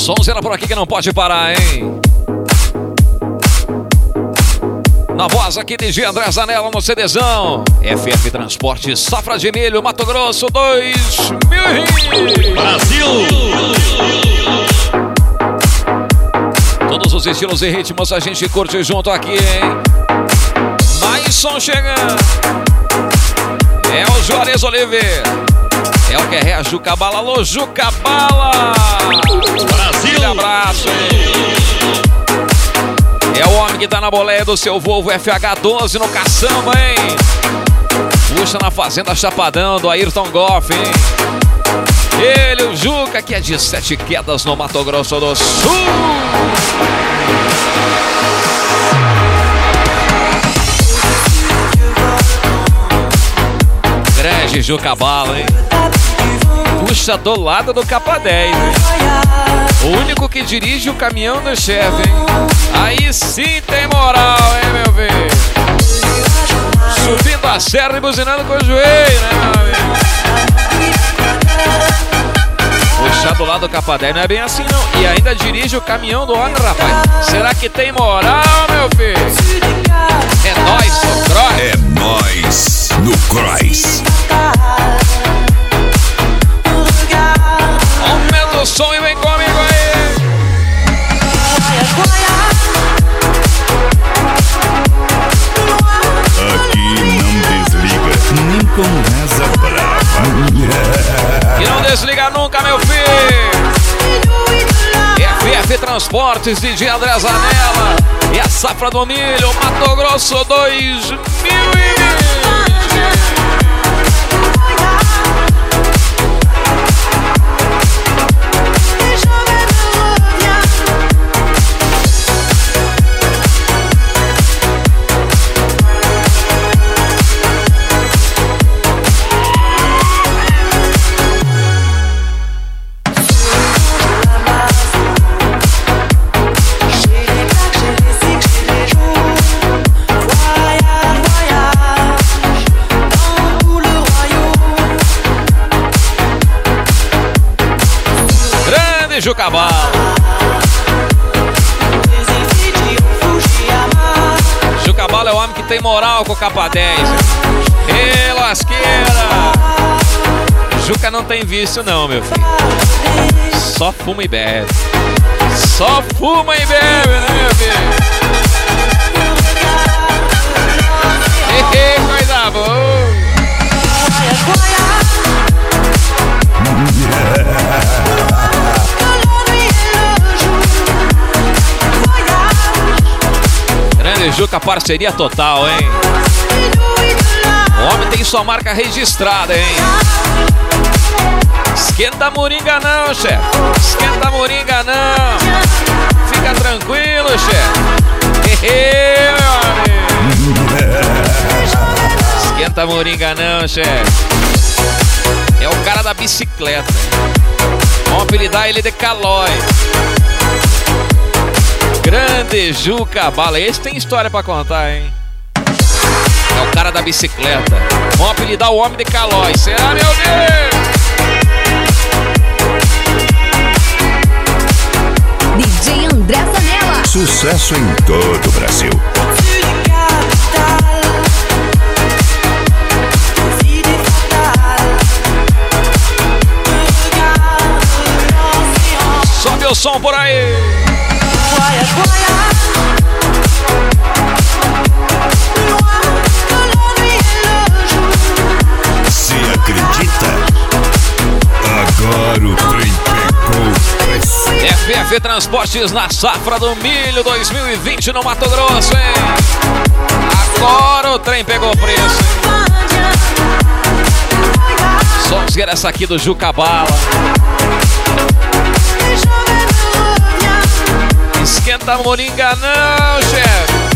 Sonzeira por aqui que não pode parar, hein? Na voz aqui de André Zanella no CDzão. FF Transporte, Safra de Milho, Mato Grosso 2000. Brasil! Todos os estilos e ritmos a gente curte junto aqui, hein? Mais som chegando. É o Juarez Oliveira. É o que é a Jucabala. Alô, Jucabala! Brasil! Um abraço, hein? É o homem que tá na boleia do seu Volvo FH12 no caçamba, hein? Puxa na Fazenda Chapadão do Ayrton Goff, hein? Ele, o Juca, que é de 7 Quedas no Mato Grosso do Sul. Grande Jucabala, hein? Puxa do lado do Capa 10, hein? O único que dirige o caminhão do chefe, hein? Aí sim tem moral, hein, meu filho? Subindo a serra e buzinando com o joelho, né, meu amigo? Puxar do lado do Capa 10 não é bem assim, não. E ainda dirige o caminhão do homem, rapaz. Será que tem moral, meu filho? É nóis no Cross. É nóis no Cross. Aumenta o som e vem comigo aí. Aqui não desliga, nem com asa brava. E não desliga nunca, meu filho. FF Transportes, DJ André Zanella. E a Safra do Milho, Mato Grosso 2020. Jucabala. Jucabala é o homem que tem moral com o Capa 10. Ê, lasqueira! Juca não tem vício não, meu filho. Só fuma e bebe. Só fuma e bebe, né, meu filho? Que coisa boa! Grande Juca, parceria total, hein? O homem tem sua marca registrada, hein? Esquenta a moringa não, chefe. Esquenta a moringa não. Fica tranquilo, chefe. Meu amigo. Esquenta a moringa não, chefe. É o cara da bicicleta. Vamos apelidar ele de Calói. Grande Jucabala. Esse tem história pra contar, hein? É o cara da bicicleta. Vamos apelidar o homem de Calói. Será, meu Deus? DJ André Zanella. Sucesso em todo o Brasil. Sobe o som por aí. Se acredita? Agora o trem pegou preço. FF Transportes na Safra do Milho 2020 no Mato Grosso, hein? Agora o trem pegou preço, hein? Sonzeira essa aqui do Jucabala. Esquenta a moringa não, chefe.